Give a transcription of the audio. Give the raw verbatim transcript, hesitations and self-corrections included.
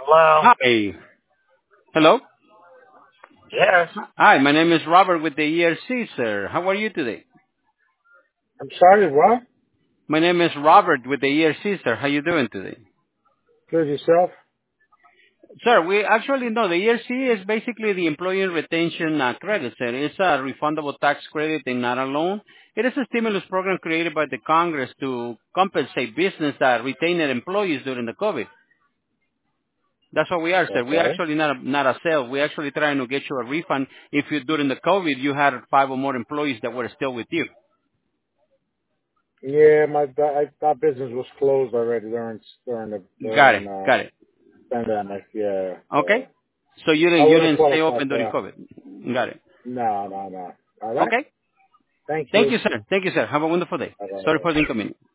Hello? Hi. Hello. Yes. Hi, my name is Robert with the E R C, sir. How are you today? I'm sorry, what? My name is Robert with the E R C, sir. How you doing today? Good yourself? Sir, we actually know the E R C is basically the employee retention uh, credit, sir. It's a refundable tax credit and not a loan. It is a stimulus program created by the Congress to compensate business that retained their employees during the COVID. That's what we are, sir. We Okay. actually not a, not a sale. We actually trying to get you a refund if you during the COVID you had five or more employees that were still with you. Yeah, my that, that business was closed already during during the Got it. during uh Got it. pandemic. Yeah, Okay. so So you I didn't you wouldn't didn't stay qualify open for during that. COVID. Got it. No, no, no. All right. Okay. Thank Thank you. you, sir. Thank you, sir. Have a wonderful day. Bye Sorry bye. for the inconvenience.